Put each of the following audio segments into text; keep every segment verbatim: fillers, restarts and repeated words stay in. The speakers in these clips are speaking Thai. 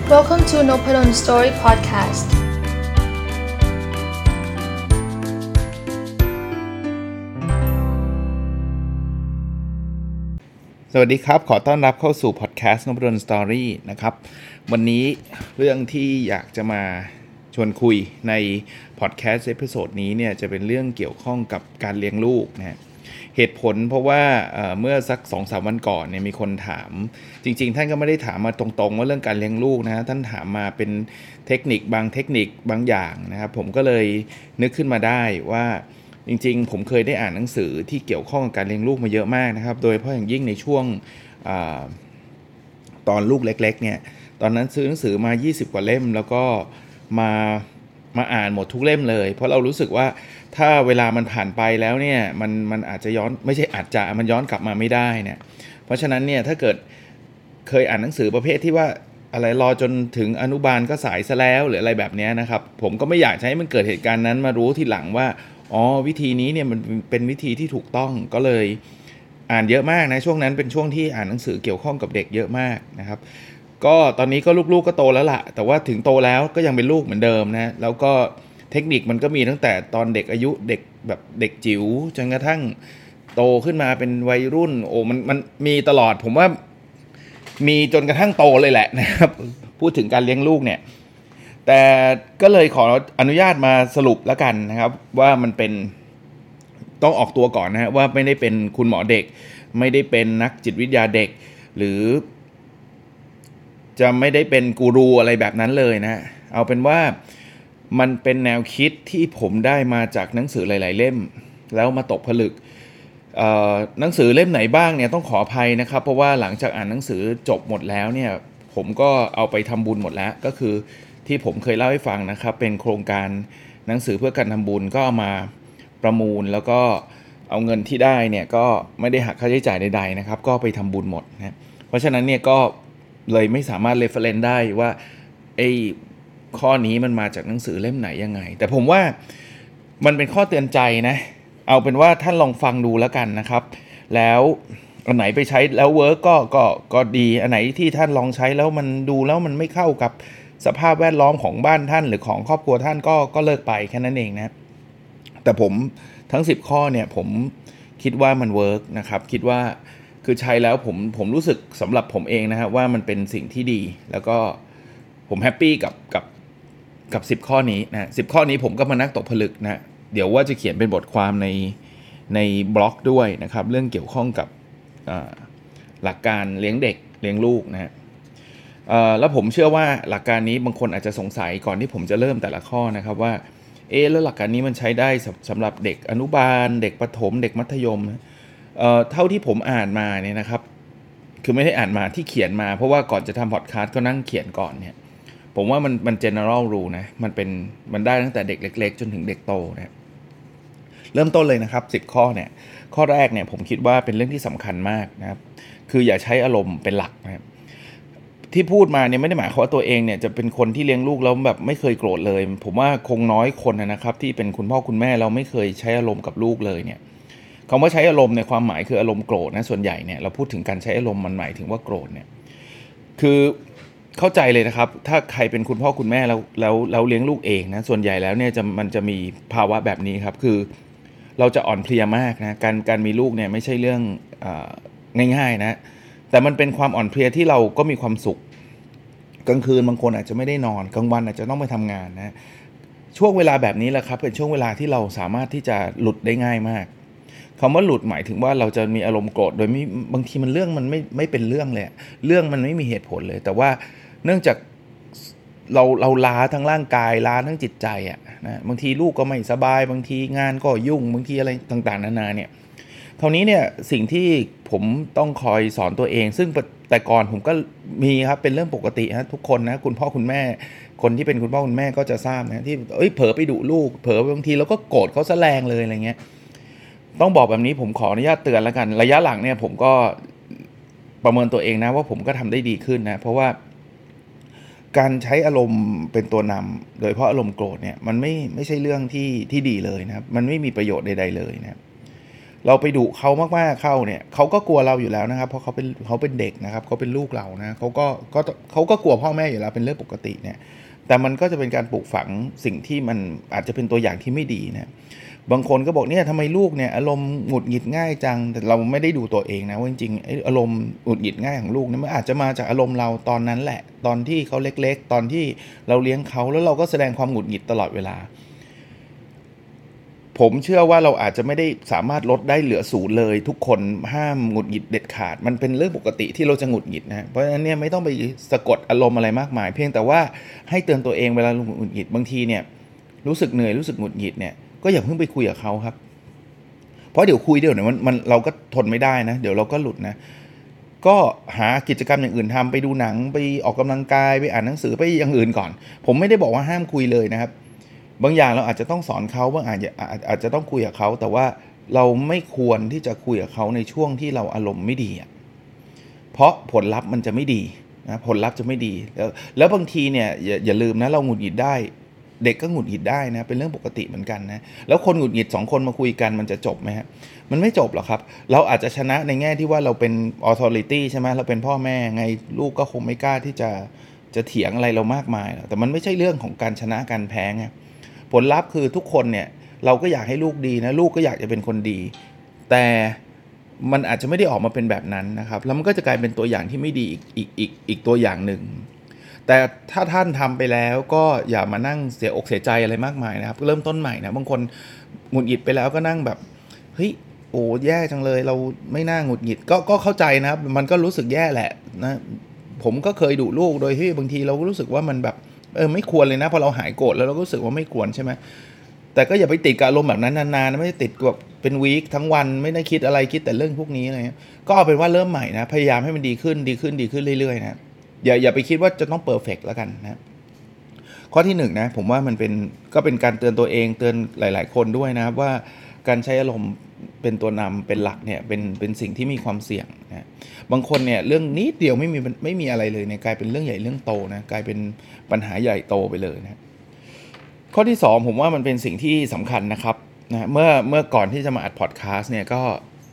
Welcome to Nopadon Story Podcast. สวัสดีครับขอต้อนรับเข้าสู่พอดแคสต์ Nopadon Story นะครับวันนี้เรื่องที่อยากจะมาชวนคุยในพอดแคสต์เอพิโซดนี้เนี่ยจะเป็นเรื่องเกี่ยวข้องกับการเลี้ยงลูกนะเหตุผลเพราะว่าเอ่อเมื่อสัก สองถึงสาม วันก่อนเนี่ยมีคนถามจริงๆท่านก็ไม่ได้ถามมาตรงๆว่าเรื่องการเลี้ยงลูกนะท่านถามมาเป็นเทคนิคบางเทคนิคบางอย่างนะครับผมก็เลยนึกขึ้นมาได้ว่าจริงๆผมเคยได้อ่านหนังสือที่เกี่ยวข้องกับการเลี้ยงลูกมาเยอะมากนะครับโดยเฉพาะอย่างยิ่งในช่วงตอนลูกเล็กๆเนี่ยตอนนั้นซื้อหนังสือมายี่สิบกว่าเล่มแล้วก็มามาอ่านหมดทุกเล่มเลยเพราะเรารู้สึกว่าถ้าเวลามันผ่านไปแล้วเนี่ยมันมันอาจจะย้อนไม่ใช่อาจจะมันย้อนกลับมาไม่ได้เนี่ยเพราะฉะนั้นเนี่ยถ้าเกิดเคยอ่านหนังสือประเภทที่ว่าอะไรรอจนถึงอนุบาลก็สายซะแล้วหรืออะไรแบบนี้นะครับผมก็ไม่อยากให้มันเกิดเหตุการณ์นั้นมารู้ทีหลังว่าอ๋อวิธีนี้เนี่ยมันเป็นวิธีที่ถูกต้องก็เลยอ่านเยอะมากนะช่วงนั้นเป็นช่วงที่อ่านหนังสือเกี่ยวข้องกับเด็กเยอะมากนะครับก็ตอนนี้ก็ลูกๆก็โตแล้วล่ะแต่ว่าถึงโตแล้วก็ยังเป็นลูกเหมือนเดิมนะแล้วก็เทคนิคมันก็มีตั้งแต่ตอนเด็กอายุเด็กแบบเด็กจิ๋วจนกระทั่งโตขึ้นมาเป็นวัยรุ่นโอ้มันมันมีตลอดผมว่ามีจนกระทั่งโตเลยแหละนะครับพูดถึงการเลี้ยงลูกเนี่ยแต่ก็เลยขออนุญาตมาสรุปแล้วกันนะครับว่ามันเป็นต้องออกตัวก่อนนะฮะว่าไม่ได้เป็นคุณหมอเด็กไม่ได้เป็นนักจิตวิทยาเด็กหรือจะไม่ได้เป็นกูรูอะไรแบบนั้นเลยนะเอาเป็นว่ามันเป็นแนวคิดที่ผมได้มาจากหนังสือหลายๆเล่มแล้วมาตกผลึกเอ่อหนังสือเล่มไหนบ้างเนี่ยต้องขออภัยนะครับเพราะว่าหลังจากอ่านหนังสือจบหมดแล้วเนี่ยผมก็เอาไปทำบุญหมดแล้วก็คือที่ผมเคยเล่าให้ฟังนะครับเป็นโครงการหนังสือเพื่อการทำบุญก็เอามาประมูลแล้วก็เอาเงินที่ได้เนี่ยก็ไม่ได้หักค่าใช้จ่ายใดๆนะครับก็ไปทำบุญหมดนะเพราะฉะนั้นเนี่ยก็เลยไม่สามารถ reference ได้ว่าไอ้ข้อนี้มันมาจากหนังสือเล่มไหนยังไงแต่ผมว่ามันเป็นข้อเตือนใจนะเอาเป็นว่าท่านลองฟังดูแล้วกันนะครับแล้วอันไหนไปใช้แล้วเวิร์กก็ก็ก็ดีอันไหนที่ท่านลองใช้แล้วมันดูแล้วมันไม่เข้ากับสภาพแวดล้อมของบ้านท่านหรือของครอบครัวท่านก็ก็เลิกไปแค่นั้นเองนะแต่ผมทั้งสิบข้อเนี่ยผมคิดว่ามันเวิร์กนะครับคิดว่าคือใช้แล้วผมผมรู้สึกสำหรับผมเองนะครับว่ามันเป็นสิ่งที่ดีแล้วก็ผมแฮปปี้กับกับกับสิบข้อนี้นะสิบข้อนี้ผมก็มานั่งตกผลึกนะเดี๋ยวว่าจะเขียนเป็นบทความในในบล็อกด้วยนะครับเรื่องเกี่ยวข้องกับหลักการเลี้ยงเด็กเลี้ยงลูกนะฮะแล้วผมเชื่อว่าหลักการนี้บางคนอาจจะสงสัยก่อนที่ผมจะเริ่มแต่ละข้อนะครับว่าเอ๊ะแล้วหลักการนี้มันใช้ได้สำหรับเด็กอนุบาลเด็กประถมเด็กมัธยมเอ่อเท่าที่ผมอ่านมาเนี่ยนะครับคือไม่ได้อ่านมาที่เขียนมาเพราะว่าก่อนจะทำพอดคาสต์ก็นั่งเขียนก่อนเนี่ยผมว่ามันมัน general rule นะมันเป็นมันได้ตั้งแต่เด็กเล็กๆจนถึงเด็กโตนะเริ่มต้นเลยนะครับสิบข้อเนี่ยข้อแรกเนี่ยผมคิดว่าเป็นเรื่องที่สำคัญมากนะครับคืออย่าใช้อารมณ์เป็นหลักนะครับที่พูดมาเนี่ยไม่ได้หมายความว่าตัวเองเนี่ยจะเป็นคนที่เลี้ยงลูกแล้วแบบไม่เคยโกรธเลยผมว่าคงน้อยคนนะครับที่เป็นคุณพ่อคุณแม่เราไม่เคยใช้อารมณ์กับลูกเลยเนี่ยคำว่าใช้อารมณ์ในความหมายคืออารมณ์โกรธนะส่วนใหญ่เนี่ยเราพูดถึงการใช้อารมณ์มันหมายถึงว่าโกรธเนี่ยคือเข้าใจเลยนะครับถ้าใครเป็นคุณพ่อคุณแม่แล้วแล้วแล้วเลี้ยงลูกเองนะส่วนใหญ่แล้วเนี่ยจะมันจะมีภาวะแบบนี้ครับคือเราจะอ่อนเพลียมากนะการการมีลูกเนี่ยไม่ใช่เรื่องเอ่อง่ายๆนะแต่มันเป็นความอ่อนเพลียที่เราก็มีความสุขกลางคืนบางคนอาจจะไม่ได้นอนกลางวันอาจจะต้องไปทำงานนะช่วงเวลาแบบนี้แหละครับเป็นช่วงเวลาที่เราสามารถที่จะหลุดได้ง่ายมากคำว่าหลุดหมายถึงว่าเราจะมีอารมณ์โกรธโดยไม่บางทีมันเรื่องมันไม่ไม่เป็นเรื่องเลยเรื่องมันไม่มีเหตุผลเลยแต่ว่าเนื่องจากเราเราล้าทั้งร่างกายล้าทั้งจิตใจอ่ะนะบางทีลูกก็ไม่สบายบางทีงานก็ยุ่งบางทีอะไรต่างๆนานาเนี่ยคราวนี้เนี่ยสิ่งที่ผมต้องคอยสอนตัวเองซึ่งแต่ก่อนผมก็มีครับเป็นเรื่องปกติฮะทุกคนนะคุณพ่อคุณแม่คนที่เป็นคุณพ่อคุณแม่ก็จะทราบนะที่เอ้ยเผลอไปดุลูกเผลอบางทีเราก็โกรธเขาซะแรงเลยอะไรเงี้ยต้องบอกแบบนี้ผมขออนุญาตเตือนแล้วกันระยะหลังเนี่ยผมก็ประเมินตัวเองนะว่าผมก็ทำได้ดีขึ้นนะเพราะว่าการใช้อารมณ์เป็นตัวนำโดยเฉพาะอารมณ์โกรธเนี่ยมันไม่ไม่ใช่เรื่องที่ที่ดีเลยนะครับมันไม่มีประโยชน์ใดๆเลยนะครับเราไปดุเขามากๆเข้าเนี่ยเขาก็กลัวเราอยู่แล้วนะครับเพราะเขาเป็นเขาเป็นเด็กนะครับเขาเป็นลูกเรานะเขาก็ก็เขาก็กลัวพ่อแม่อยู่แล้วเป็นเรื่องปกติเนี่ยแต่มันก็จะเป็นการปลูกฝังสิ่งที่มันอาจจะเป็นตัวอย่างที่ไม่ดีนะบางคนก็บอกเนี่ยทำไมลูกเนี่ยอารมณ์หงุดหงิดง่ายจังแต่เราไม่ได้ดูตัวเองนะว่าจริงๆไอ้อารมณ์หงุดหงิดง่ายของลูกเนี่ยมันอาจจะมาจากอารมณ์เราตอนนั้นแหละตอนที่เขาเล็กๆตอนที่เราเลี้ยงเขาแล้วเราก็แสดงความหงุดหงิดตลอดเวลาผมเชื่อว่าเราอาจจะไม่ได้สามารถลดได้เหลือศูนย์เลยทุกคนห้ามหงุดหงิดเด็ดขาดมันเป็นเรื่องปกติที่เราจะหงุดหงิดนะเพราะฉะนั้นเนี่ยไม่ต้องไปสะกดอารมณ์อะไรมากมายเพียงแต่ว่าให้เตือนตัวเองเวลาหงุดหงิดบางทีเนี่ยรู้สึกเหนื่อยรู้สึกหงุดหงิดเนี่ยก็อย่าเพิ่งไปคุยกับเขาครับเพราะเดี๋ยวคุยเดี๋ยวเนี่ยมันมันเราก็ทนไม่ได้นะเดี๋ยวเราก็หลุดนะก็หากิจกรรมอย่างอื่นทำไปดูหนังไปออกกำลังกายไปอ่านหนังสือไปอย่างอื่นก่อนผมไม่ได้บอกว่าห้ามคุยเลยนะครับบางอย่างเราอาจจะต้องสอนเขาบางอาจจะอาจจะต้องคุยกับเขาแต่ว่าเราไม่ควรที่จะคุยกับเขาในช่วงที่เราอารมณ์ไม่ดีอ่ะเพราะผลลัพธ์มันจะไม่ดีนะผลลัพธ์จะไม่ดีแล้วแล้วบางทีเนี่ยอย่าอย่าลืมนะเราหงุดหงิดได้เด็กก็หงุดหงิดได้นะเป็นเรื่องปกติเหมือนกันนะแล้วคนหงุดหงิดสองคนมาคุยกันมันจะจบไหมฮะมันไม่จบหรอกครับเราอาจจะชนะในแง่ที่ว่าเราเป็น authority ใช่ไหมเราเป็นพ่อแม่ไงลูกก็คงไม่กล้าที่จะจะเถียงอะไรเรามากมายแต่มันไม่ใช่เรื่องของการชนะการแพ้ไงผลลัพธ์คือทุกคนเนี่ยเราก็อยากให้ลูกดีนะลูกก็อยากจะเป็นคนดีแต่มันอาจจะไม่ได้ออกมาเป็นแบบนั้นนะครับแล้วมันก็จะกลายเป็นตัวอย่างที่ไม่ดีอีกอีกอีกอีกตัวอย่างหนึ่งแต่ถ้าท่านทำไปแล้วก็อย่ามานั่งเสียอกเสียใจอะไรมากมายนะครับเริ่มต้นใหม่นะบางคนหงุดหงิดไปแล้วก็นั่งแบบเฮ้ยโอ้แย่จังเลยเราไม่น่าหงุดหงิดก็ก็เข้าใจนะครับมันก็รู้สึกแย่แหละนะผมก็เคยดุลูกโดยที่บางทีเราก็รู้สึกว่ามันแบบเออไม่ควรเลยนะพอเราหายโกรธแล้วเราก็รู้สึกว่าไม่ควรใช่ไหมแต่ก็อย่าไปติดกับอารมณ์แบบนั้นนานๆไม่ได้ติดแบบเป็นวีคทั้งวันไม่ได้คิดอะไรคิดแต่เรื่องพวกนี้อะไรเงี้ยก็เอาเป็นว่าเริ่มใหม่นะพยายามให้มันดีขึ้นดีขึ้นดีขึ้นเรื่อยๆนะอย่าอย่าไปคิดว่าจะต้องเพอร์เฟกต์แล้วกันนะข้อที่หนึ่งนะผมว่ามันเป็นก็เป็นการเตือนตัวเองเตือนหลายๆคนด้วยนะครับว่าการใช้อารมณ์เป็นตัวนำเป็นหลักเนี่ยเป็นเป็นสิ่งที่มีความเสี่ยงนะบางคนเนี่ยเรื่องนิดเดียวไม่มีไม่มีอะไรเลยเนี่ยกลายเป็นเรื่องใหญ่เรื่องโตนะกลายเป็นปัญหาใหญ่โตไปเลยนะข้อที่สองผมว่ามันเป็นสิ่งที่สำคัญนะครับนะเมื่อเมื่อก่อนที่จะมาอัดพอดแคสต์เนี่ยก็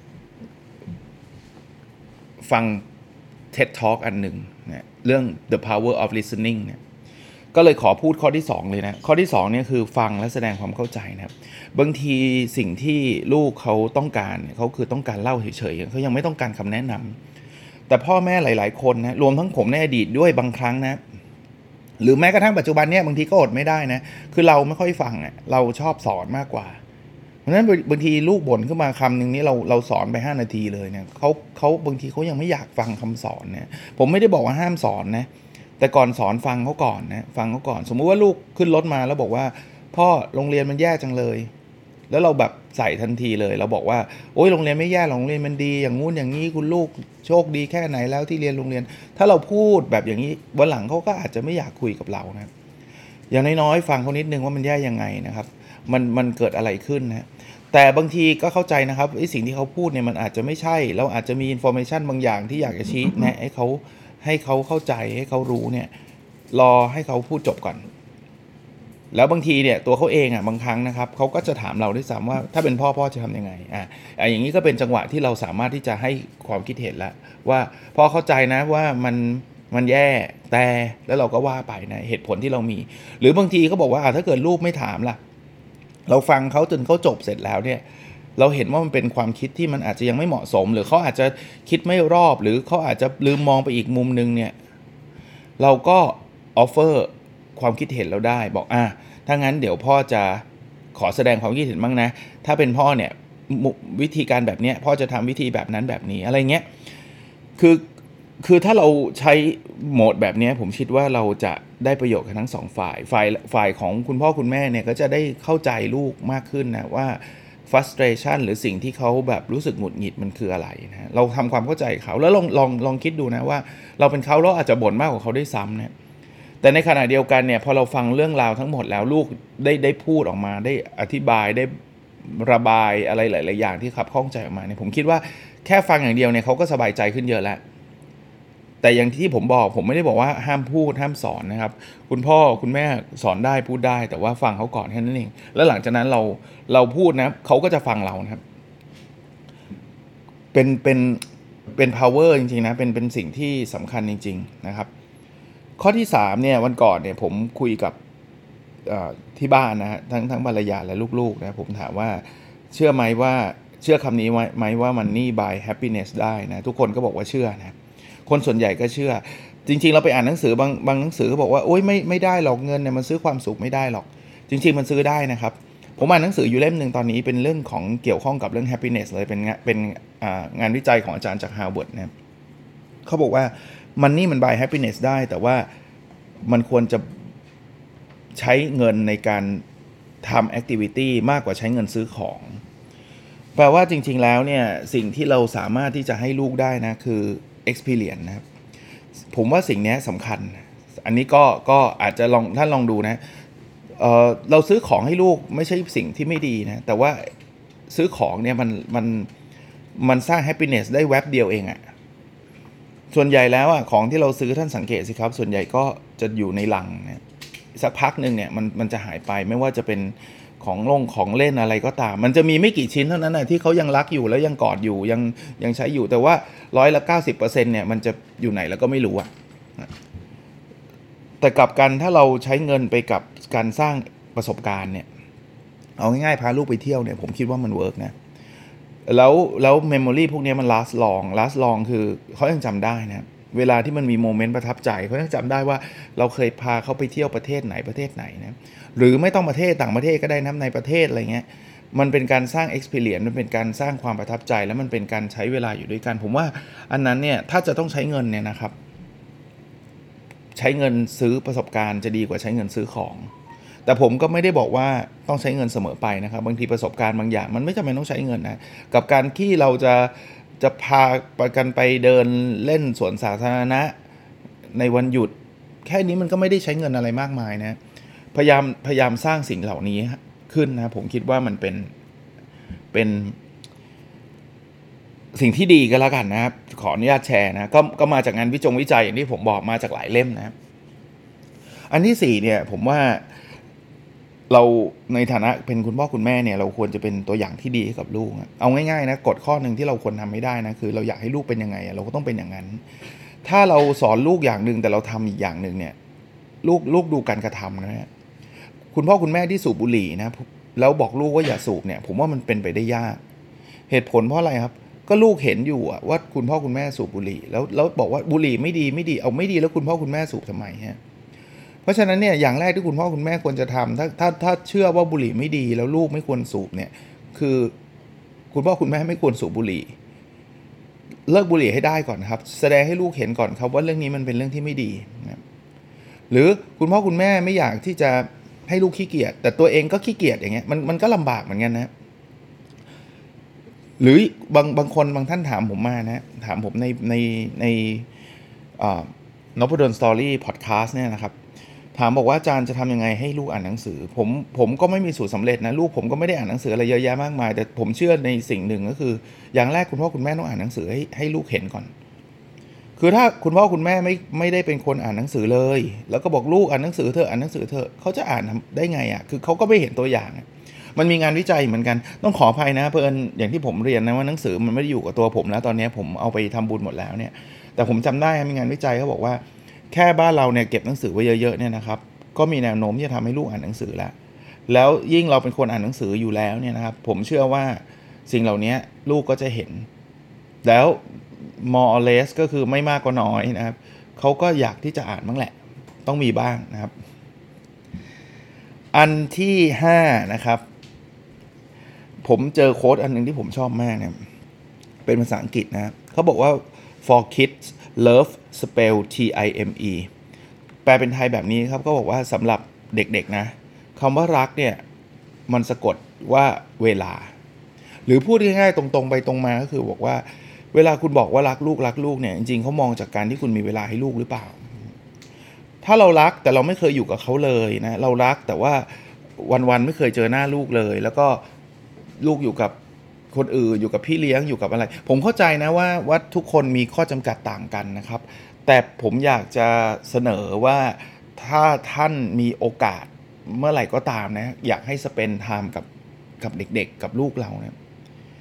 ฟัง เท็ด Talk อันหนึ่งนะเรื่อง The Power of Listening เนี่ยก็เลยขอพูดข้อที่สองเลยนะข้อที่สองเนี่ยคือฟังและแสดงความเข้าใจนะครับบางทีสิ่งที่ลูกเขาต้องการเขาคือต้องการเล่าเฉยๆเขายังไม่ต้องการคำแนะนำแต่พ่อแม่หลายๆคนนะรวมทั้งผมในอดีตด้วยบางครั้งนะหรือแม้กระทั่งปัจจุบันเนี่ยบางทีก็อดไม่ได้นะคือเราไม่ค่อยฟังอ่ะเราชอบสอนมากกว่าเพราะฉะนั้นบางทีลูกบ่นขึ้นมาคำนึงนี้เราเราสอนไปห้านาทีเลยเนี่ยเขาเขาบางทีเขายังไม่อยากฟังคำสอนเนี่ยผมไม่ได้บอกว่าห้ามสอนนะแต่ก่อนสอนฟังเขาก่อนนะฟังเขาก่อนสมมุติว่าลูกขึ้นรถมาแล้วบอกว่าพ่อโรงเรียนมันแย่จังเลยแล้วเราแบบใส่ทันทีเลยเราบอกว่าโอ๊ยโรงเรียนไม่แย่หรอกโรงเรียนมันดีอย่างงู้นอย่างนี้คุณลูกโชคดีแค่ไหนแล้วที่เรียนโรงเรียนถ้าเราพูดแบบอย่างนี้วันหลังเขาก็อาจจะไม่อยากคุยกับเรานะอย่างน้อยๆฟังเขานิดนึงว่ามันแย่ยังไงนะครับมันมันเกิดอะไรขึ้นนะแต่บางทีก็เข้าใจนะครับไอ้สิ่งที่เขาพูดเนี่ยมันอาจจะไม่ใช่เราอาจจะมีอินโฟเมชันบางอย่างที่อยากจะชี้แนะให้เขาให้เขาเข้าใจให้เขารู้เนี่ยรอให้เขาพูดจบก่อนแล้วบางทีเนี่ยตัวเขาเองอ่ะบางครั้งนะครับเขาก็จะถามเราด้วยซ้ำว่าถ้าเป็นพ่อพ่อจะทำยังไงอ่ะอย่างนี้ก็เป็นจังหวะที่เราสามารถที่จะให้ความคิดเห็นแล้วว่าพ่อเข้าใจนะว่ามันมันแย่แต่แล้วเราก็ว่าไปนะเหตุผลที่เรามีหรือบางทีเขาบอกว่าถ้าเกิดลูกไม่ถามล่ะเราฟังเขาจนเขาจบเสร็จแล้วเนี่ยเราเห็นว่ามันเป็นความคิดที่มันอาจจะยังไม่เหมาะสมหรือเขาอาจจะคิดไม่รอบหรือเขาอาจจะลืมมองไปอีกมุมนึงเนี่ยเราก็ออฟเฟอร์ความคิดเห็นเราได้บอกอ่ะถ้างั้นเดี๋ยวพ่อจะขอแสดงความคิดเห็นบ้างนะถ้าเป็นพ่อเนี่ยวิธีการแบบนี้พ่อจะทำวิธีแบบนั้นแบบนี้อะไรเงี้ยคือคือถ้าเราใช้โหมดแบบนี้ผมคิดว่าเราจะได้ประโยชน์กับทั้งสองฝ่ายฝ่ายฝ่ายของคุณพ่อคุณแม่เนี่ยก็จะได้เข้าใจลูกมากขึ้นนะว่า frustration หรือสิ่งที่เขาแบบรู้สึกหงุดหงิดมันคืออะไรนะเราทำความเข้าใจเขาแล้วลองลองลองคิดดูนะว่าเราเป็นเขาเราอาจจะบ่นมากกว่าเขาได้ซ้ำนะแต่ในขณะเดียวกันเนี่ยพอเราฟังเรื่องราวทั้งหมดแล้วลูกได้ได้พูดออกมาได้อธิบายได้ระบายอะไรหลายๆอย่างที่ขับข้องใจออกมาเนี่ยผมคิดว่าแค่ฟังอย่างเดียวเนี่ยเขาก็สบายใจขึ้นเยอะแล้วแต่อย่างที่ผมบอกผมไม่ได้บอกว่าห้ามพูดห้ามสอนนะครับคุณพ่อคุณแม่สอนได้พูดได้แต่ว่าฟังเขาก่อนแค่นั้นเองแล้วหลังจากนั้นเราเราพูดนะเขาก็จะฟังเรานะครับเป็นเป็นเป็น power จริงๆนะเป็นเป็นสิ่งที่สำคัญจริงๆนะครับข้อที่สามเนี่ยวันก่อนเนี่ยผมคุยกับที่บ้านนะฮะทั้งทั้งภรรยาและลูกๆนะผมถามว่าเชื่อไหมว่าเชื่อคำนี้ไหมว่า money buy happiness ได้นะทุกคนก็บอกว่าเชื่อนะคนส่วนใหญ่ก็เชื่อจริงๆเราไปอ่านหนังสือบางบางหนังสือก็บอกว่าโอ๊ยไม่ไม่ได้หรอกเงินเนี่ยมันซื้อความสุขไม่ได้หรอกจริงๆมันซื้อได้นะครับผมอ่านหนังสืออยู่เล่มนึงตอนนี้เป็นเรื่องของเกี่ยวข้องกับเรื่อง happiness เลยเป็นเป็นงานวิจัยของอาจารย์จาก Harvard นะเขาบอกว่า money มัน buy happiness ได้แต่ว่ามันควรจะใช้เงินในการทำ activity มากกว่าใช้เงินซื้อของแปลว่าจริงๆแล้วเนี่ยสิ่งที่เราสามารถที่จะให้ลูกได้นะคือ experience นะครับผมว่าสิ่งนี้สำคัญอันนี้ก็ก็อาจจะลองท่านลองดูนะ เอ่อเราซื้อของให้ลูกไม่ใช่สิ่งที่ไม่ดีนะแต่ว่าซื้อของเนี่ยมันมันมันสร้าง happiness ได้แวบเดียวเองอะส่วนใหญ่แล้วอะของที่เราซื้อท่านสังเกตสิครับส่วนใหญ่ก็จะอยู่ในลังนะสักพักนึงเนี่ยมันมันจะหายไปไม่ว่าจะเป็นของลงของเล่นอะไรก็ตามมันจะมีไม่กี่ชิ้นเท่านั้นนะที่เขายังรักอยู่แล้วยังกอดอยู่ยังยังใช้อยู่แต่ว่าร้อยละ เก้าสิบเปอร์เซ็นต์ เนี่ยมันจะอยู่ไหนแล้วก็ไม่รู้อะแต่กลับกันถ้าเราใช้เงินไปกับการสร้างประสบการณ์เนี่ยเอาง่ายๆพาลูกไปเที่ยวเนี่ยผมคิดว่ามันเวิร์กนะแล้วแล้วเมมโมรีพวกนี้มัน last long last long คือเขายังจำได้นะเวลาที่มันมีโมเมนต์ประทับใจเขายังจำได้ว่าเราเคยพาเขาไปเที่ยวประเทศไหนประเทศไหนนะหรือไม่ต้องประเทศต่างประเทศก็ได้นะในประเทศอะไรเงี้ยมันเป็นการสร้าง experience มันเป็นการสร้างความประทับใจแล้วมันเป็นการใช้เวลาอยู่ด้วยกันผมว่าอันนั้นเนี่ยถ้าจะต้องใช้เงินเนี่ยนะครับใช้เงินซื้อประสบการณ์จะดีกว่าใช้เงินซื้อของแต่ผมก็ไม่ได้บอกว่าต้องใช้เงินเสมอไปนะครับบางทีประสบการณ์บางอย่างมันไม่จำเป็นต้องใช้เงินนะกับการที่เราจะจะพากันไปเดินเล่นสวนสาธารณะในวันหยุดแค่นี้มันก็ไม่ได้ใช้เงินอะไรมากมายนะพยายามพยายามสร้างสิ่งเหล่านี้ขึ้นนะผมคิดว่ามันเป็นเป็นสิ่งที่ดีก็แล้วกันนะครับขออนุญาตแชร์นะก็ก็มาจากงานวิจงวิจัยอย่างที่ผมบอกมาจากหลายเล่มนะครับอันที่สี่เนี่ยผมว่าเราในฐานะเป็นคุณพ่อคุณแม่เนี่ยเราควรจะเป็นตัวอย่างที่ดีให้กับลูกเอาง่ายๆนะกฎข้อหนึ่งที่เราควรทำไม่ได้นะคือเราอยากให้ลูกเป็นยังไงเราก็ต้องเป็นอย่างนั้นถ้าเราสอนลูกอย่างหนึ่งแต่เราทำอีกอย่างหนึ่งเนี่ยลูกลูกดูการกระทำนะฮะคุณพ่อคุณแม่ที่สูบบุหรี่นะแล้วบอกลูกว่าอย่าสูบเนี่ยผมว่ามันเป็นไปได้ยากเหตุผลเพราะอะไรครับก็ลูกเห็นอยู่ว่าคุณพ่อคุณแม่สูบบุหรี่แล้วแล้วบอกว่าบุหรี่ไม่ดีไม่ดีเอาไม่ดีแล้วคุณพ่อคุณแม่สูบทำไมฮะเพราะฉะนั้นเนี่ยอย่างแรกที่คุณพ่อคุณแม่ควรจะทำถ้าถ้าถ้าเชื่อว่าบุหรี่ไม่ดีแล้วลูกไม่ควรสูบเนี่ยคือคุณพ่อคุณแม่ไม่ควรสูบบุหรี่เลิกบุหรี่ให้ได้ก่อนนะครับแสดงให้ลูกเห็นก่อนครับว่าเรื่องนี้มันเป็นเรื่องที่ไม่ดีนะหรือคุณพ่อคุณแม่ไม่อยากที่จะให้ลูกขี้เกียจแต่ตัวเองก็ขี้เกียจอย่างเงี้ยมันมันก็ลำบากเหมือนกันนะหรือบางบางคนบางท่านถามผมมานะถามผมในในในนพดลสตอรี่พอดแคสต์เนี่ยนะครับถามบอกว่าอาจารย์จะทำยังไงให้ลูกอ่านหนังสือผมผมก็ไม่มีสูตรสำเร็จนะลูกผมก็ไม่ได้อ่านหนังสืออะไรเยอะแยะมากมายแต่ผมเชื่อในสิ่งหนึ่งก็คืออย่างแรกคุณพ่อคุณแม่ต้องอ่านหนังสือให้ให้ลูกเห็นก่อนคือถ้าคุณพ่อคุณแม่ไม่ไม่ได้เป็นคนอ่านหนังสือเลยแล้วก็บอกลูกอ่านหนังสือเถอะอ่านหนังสือเถอะเขาจะอ่านได้ไงอ่ะคือเขาก็ไม่เห็นตัวอย่างมันมีงานวิจัยเหมือนกันต้องขออภัยนะเพื่อนอย่างที่ผมเรียนนะว่าหนังสือมันไม่ได้อยู่กับตัวผมแล้วตอนนี้ผมเอาไปทำบุญหมดแล้วเนี่ยแต่ผมจำได้มีงานวิจัยเขาบอกว่าแค่บ้านเราเนี่ยเก็บหนังสือไว้เยอะๆเนี่ยนะครับก็มีแนวโน้มที่จะทำให้ลูกอ่านหนังสือแล้วแล้วยิ่งเราเป็นคนอ่านหนังสืออยู่แล้วเนี่ยนะครับผมเชื่อว่าสิ่งเหล่านี้ลูกก็จะเห็นแล้ว more or less ก็คือไม่มากก็น้อยนะครับเขาก็อยากที่จะอ่านบ้างแหละต้องมีบ้างนะครับอันที่ห้านะครับผมเจอโค้ดอันนึงที่ผมชอบมากเนี่ยเป็นภาษาอังกฤษนะเขาบอกว่า for kids love spell T I M E แปลเป็นไทยแบบนี้ครับก็บอกว่าสำหรับเด็กๆนะคำว่ารักเนี่ยมันสะกดว่าเวลาหรือพูดง่ายๆตรงๆไปตรงมาก็คือบอกว่าเวลาคุณบอกว่ารักลูกรักลูกเนี่ยจริงๆเขามองจากการที่คุณมีเวลาให้ลูกหรือเปล่าถ้าเรารักแต่เราไม่เคยอยู่กับเขาเลยนะเรารักแต่ว่าวันๆไม่เคยเจอหน้าลูกเลยแล้วก็ลูกอยู่กับคนอื่นอยู่กับพี่เลี้ยงอยู่กับอะไรผมเข้าใจนะว่าว่าทุกคนมีข้อจำกัดต่างกันนะครับแต่ผมอยากจะเสนอว่าถ้าท่านมีโอกาสเมื่อไหร่ก็ตามนะอยากให้สเปนไทม์กับกับเด็กๆกับลูกเราเนี่ยต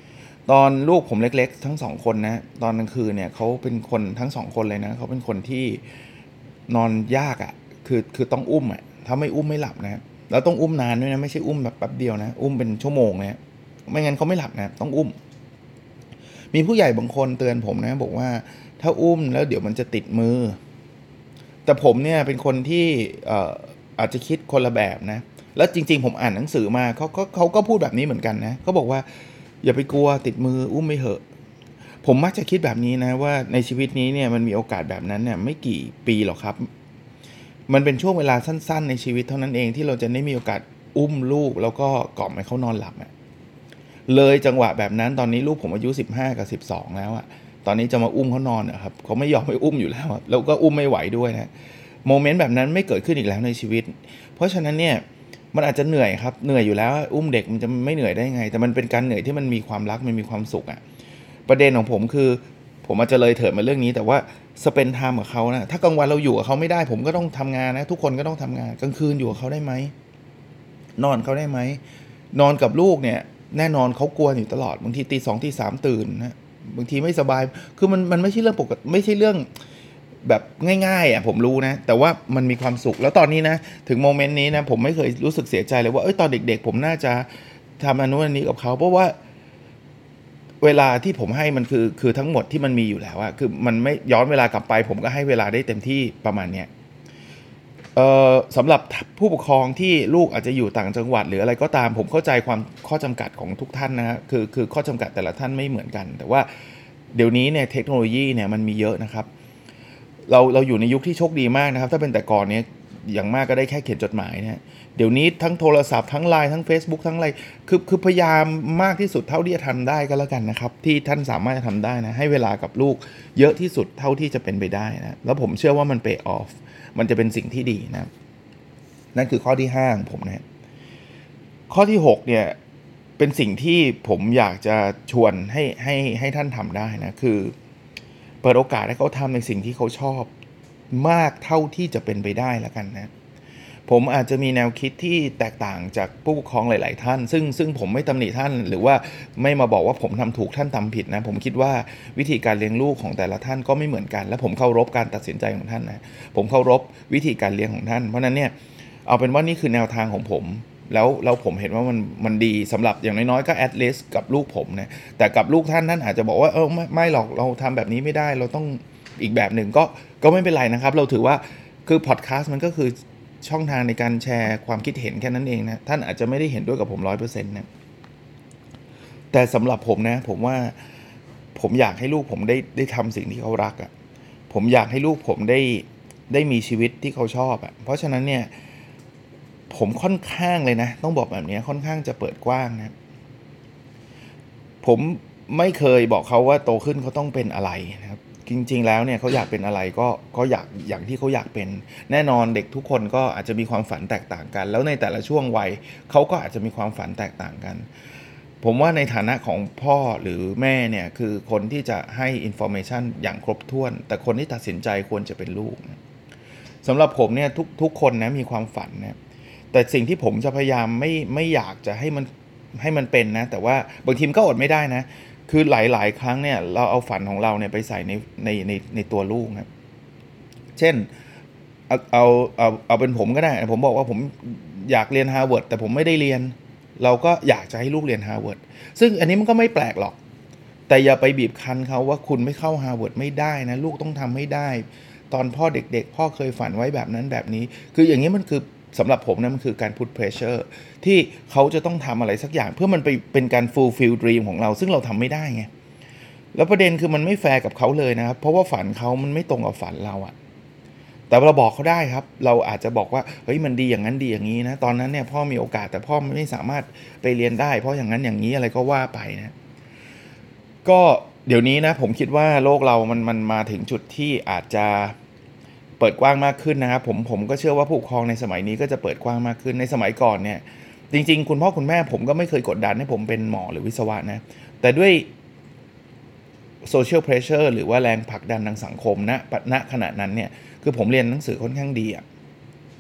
ตอนลูกผมเล็กๆทั้งสองคนนะตอนกลางคืนเนี่ยเขาเป็นคนทั้งสองคนเลยนะเขาเป็นคนที่นอนยากอะ่ะคือคือต้องอุ้มอะ่ะถ้าไม่อุ้มไม่หลับนะแล้วต้องอุ้มนานด้วยนะไม่ใช่อุ้มแบบแป๊บเดียวนะอุ้มเป็นชั่วโมงนะไม่งั้นเขาไม่หลับนะต้องอุ้มมีผู้ใหญ่บางคนเตือนผมนะบอกว่าถ้าอุ้มแล้วเดี๋ยวมันจะติดมือแต่ผมเนี่ยเป็นคนที่เอ่ออาจจะคิดคนละแบบนะแล้วจริงๆผมอ่านหนังสือมาเขาเขาเขาก็พูดแบบนี้เหมือนกันนะเขาบอกว่าอย่าไปกลัวติดมืออุ้มไม่เหอะผมมักจะคิดแบบนี้นะว่าในชีวิตนี้เนี่ยมันมีโอกาสแบบนั้นเนี่ยไม่กี่ปีหรอกครับมันเป็นช่วงเวลาสั้นๆในชีวิตเท่านั้นเองที่เราจะได้มีโอกาสอุ้มลูกแล้วก็กล่อมให้เขานอนหลับอะเลยจังหวะแบบนั้นตอนนี้ลูกผมอายุสิบห้ากับสิบสองแล้วอะตอนนี้จะมาอุ้มเขานอนอะครับเขาไม่ยอมให้อุ้มอยู่แล้วแล้วก็อุ้มไม่ไหวด้วยนะโมเมนต์แบบนั้นไม่เกิดขึ้นอีกแล้วในชีวิตเพราะฉะนั้นเนี่ยมันอาจจะเหนื่อยครับเหนื่อยอยู่แล้วอุ้มเด็กมันจะไม่เหนื่อยได้ไงแต่มันเป็นการเหนื่อยที่มันมีความรักมันมีความสุขอะประเด็นของผมคือผมอาจจะเลยเถิดมาเรื่องนี้แต่ว่าสเปนไทม์กับเขานะถ้ากลางวันเราอยู่กับเขาไม่ได้ผมก็ต้องทำงานนะทุกคนก็ต้องทำงานกลางคืนอยู่กับเขาได้ไหมนอนเขาได้ไหมนอนกับลูกเนี่ยแน่นอนเขากลัวอยู่ตลอดบางทีตีสองตีสามตื่นนะบางทีไม่สบายคือมันมันไม่ใช่เรื่องปกติไม่ใช่เรื่องแบบง่ายๆอ่ะผมรู้นะแต่ว่ามันมีความสุขแล้วตอนนี้นะถึงโมเมนต์นี้นะผมไม่เคยรู้สึกเสียใจเลยว่าเอ้ยตอนเด็กๆผมน่าจะทำอันนู้นอันนี้กับเขาเพราะว่าเวลาที่ผมให้มันคือคือทั้งหมดที่มันมีอยู่แล้วอะคือมันไม่ย้อนเวลากลับไปผมก็ให้เวลาได้เต็มที่ประมาณเนี้ยเอ่อสำหรับผู้ปกครองที่ลูกอาจจะอยู่ต่างจังหวัดหรืออะไรก็ตามผมเข้าใจความข้อจำกัดของทุกท่านนะฮะคือคือข้อจำกัดแต่ละท่านไม่เหมือนกันแต่ว่าเดี๋ยวนี้เนี่ยเทคโนโลยีเนี่ยมันมีเยอะนะครับเราเราอยู่ในยุคที่โชคดีมากนะครับถ้าเป็นแต่ก่อนเนี้ยอย่างมากก็ได้แค่เขียนจดหมายนะเดี๋ยวนี้ทั้งโทรศัพท์ทั้ง ไลน์ ทั้ง Facebook ทั้งอะไรคือคือพยายามมากที่สุดเท่าที่จะทำได้ก็แล้วกันนะครับที่ท่านสามารถจะทำได้นะให้เวลากับลูกเยอะที่สุดเท่าที่จะเป็นไปได้นะแล้วผมเชื่อว่ามัน pay off มันจะเป็นสิ่งที่ดีนะนั่นคือข้อที่ห้าของผมนะข้อที่หกเนี่ยเป็นสิ่งที่ผมอยากจะชวนให้ให้ให้ท่านทำได้นะคือเปิดโอกาสให้เขาทำในสิ่งที่เขาชอบมากเท่าที่จะเป็นไปได้แล้วกันนะผมอาจจะมีแนวคิดที่แตกต่างจากผู้ปกครองหลายๆท่านซึ่งซึ่งผมไม่ตำหนิท่านหรือว่าไม่มาบอกว่าผมทำถูกท่านทำผิดนะผมคิดว่าวิธีการเลี้ยงลูกของแต่ละท่านก็ไม่เหมือนกันและผมเคารพการตัดสินใจของท่านนะผมเคารพวิธีการเลี้ยงของท่านเพราะนั้นเนี่ยเอาเป็นว่านี่คือแนวทางของผมแล้วแล้วผมเห็นว่ามันมันดีสำหรับอย่างน้อยๆก็ at least กับลูกผมนะแต่กับลูกท่านท่านอาจจะบอกว่าเออไม่ไม่หรอกเราทำแบบนี้ไม่ได้เราต้องอีกแบบหนึ่งก็ก็ไม่เป็นไรนะครับเราถือว่าคือพอดแคสต์มันก็คือช่องทางในการแชร์ความคิดเห็นแค่นั้นเองนะท่านอาจจะไม่ได้เห็นด้วยกับผม ร้อยเปอร์เซ็นต์ นะแต่สำหรับผมนะผมว่าผมอยากให้ลูกผมได้ได้ทำสิ่งที่เขารักอะ่ะผมอยากให้ลูกผมได้ได้มีชีวิตที่เขาชอบอะ่ะเพราะฉะนั้นเนี่ยผมค่อนข้างเลยนะต้องบอกแบบนี้ค่อนข้างจะเปิดกว้างนะผมไม่เคยบอกเขาว่าโตขึ้นเขาต้องเป็นอะไรนะครับจริงๆแล้วเนี่ยเขาอยากเป็นอะไรก็ก็อยากอย่างที่เขาอยากเป็นแน่นอนเด็กทุกคนก็อาจจะมีความฝันแตกต่างกันแล้วในแต่ละช่วงวัยเขาก็อาจจะมีความฝันแตกต่างกันผมว่าในฐานะของพ่อหรือแม่เนี่ยคือคนที่จะให้อินฟอร์เมชันอย่างครบถ้วนแต่คนที่ตัดสินใจควรจะเป็นลูกสำหรับผมเนี่ยทุกทุกคนนะมีความฝันนะแต่สิ่งที่ผมจะพยายามไม่ไม่อยากจะให้มันให้มันเป็นนะแต่ว่าบางทีมันก็อดไม่ได้นะคือหลายๆครั้งเนี่ยเราเอาฝันของเราเนี่ยไปใส่ในในในในตัวลูกนะเช่นเอาเอาเอาเอาเป็นผมก็ได้ผมบอกว่าผมอยากเรียนฮาร์วาร์ดแต่ผมไม่ได้เรียนเราก็อยากจะให้ลูกเรียนฮาร์วาร์ดซึ่งอันนี้มันก็ไม่แปลกหรอกแต่อย่าไปบีบคั้นเขาว่าคุณไม่เข้าฮาร์วาร์ดไม่ได้นะลูกต้องทำให้ได้ตอนพ่อเด็กๆพ่อเคยฝันไว้แบบนั้นแบบนี้คืออย่างนี้มันคือสำหรับผมนะมันคือการ put pressure ที่เขาจะต้องทำอะไรสักอย่างเพื่อมันไปเป็นการ fulfill dream ของเราซึ่งเราทำไม่ได้ไงแล้วประเด็นคือมันไม่แฟร์กับเขาเลยนะครับเพราะว่าฝันเขามันไม่ตรงกับฝันเราอะแต่เราบอกเขาได้ครับเราอาจจะบอกว่าเฮ้ยมันดีอย่างนั้นดีอย่างนี้นะตอนนั้นเนี่ยพ่อมีโอกาสแต่พ่อไม่สามารถไปเรียนได้เพราะอย่างนั้นอย่างนี้อะไรก็ว่าไปนะก็เดี๋ยวนี้นะผมคิดว่าโลกเรามันมันมาถึงจุดที่อาจจะเปิดกว้างมากขึ้นนะครับผมผมก็เชื่อว่าผู้ปกครองในสมัยนี้ก็จะเปิดกว้างมากขึ้นในสมัยก่อนเนี่ยจริงๆคุณพ่อคุณแม่ผมก็ไม่เคยกดดันให้ผมเป็นหมอหรือวิศวะนะแต่ด้วยโซเชียลเพรสเชอร์หรือว่าแรงผลักดันทางสังคมณณขณะนั้นเนี่ยคือผมเรียนหนังสือค่อนข้างดีอ่ะ